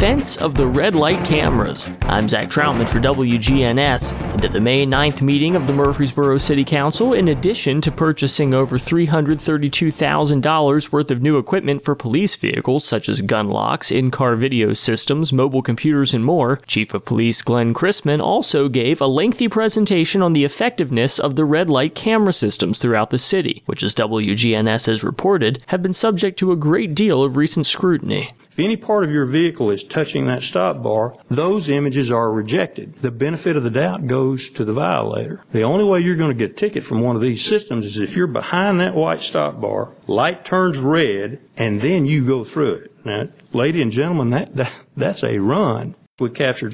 defense of the red light cameras. I'm Zach Troutman for WGNS. And at the May 9th meeting of the Murfreesboro City Council, in addition to purchasing over $332,000 worth of new equipment for police vehicles such as gun locks, in-car video systems, mobile computers, and more, Chief of Police Glenn Chrisman also gave a lengthy presentation on the effectiveness of the red light camera systems throughout the city, which, as WGNS has reported, have been subject to a great deal of recent scrutiny. If any part of your vehicle is touching that stop bar, those images are rejected. The benefit of the doubt goes to the violator. The only way you're going to get a ticket from one of these systems is if you're behind that white stop bar, light turns red, and then you go through it. Now, ladies and gentlemen, that's a run. We captured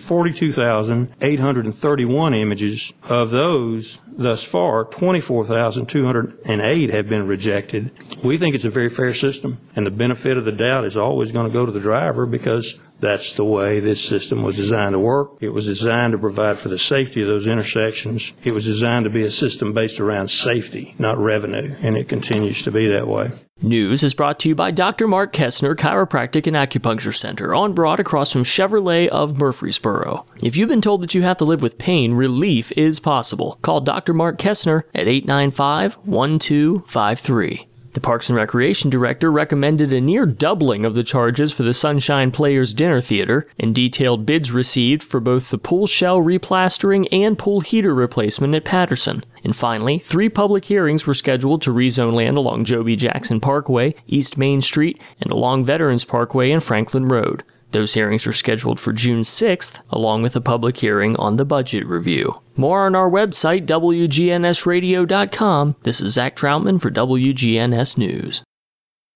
42,831 images. Of those, thus far, 24,208 have been rejected. We think it's a very fair system, and the benefit of the doubt is always going to go to the driver because that's the way this system was designed to work. It was designed to provide for the safety of those intersections. It was designed to be a system based around safety, not revenue, and it continues to be that way. News is brought to you by Dr. Mark Kessner Chiropractic and Acupuncture Center on Broad across from Chevrolet of Murfreesboro. If you've been told that you have to live with pain, relief is possible. Call Dr. Mark Kessner at 895-1253. The Parks and Recreation Director recommended a near doubling of the charges for the Sunshine Players Dinner Theater and detailed bids received for both the pool shell replastering and pool heater replacement at Patterson. And finally, 3 public hearings were scheduled to rezone land along Joe B. Jackson Parkway, East Main Street, and along Veterans Parkway and Franklin Road. Those hearings are scheduled for June 6th, along with a public hearing on the budget review. More on our website, WGNSradio.com. This is Zach Troutman for WGNS News.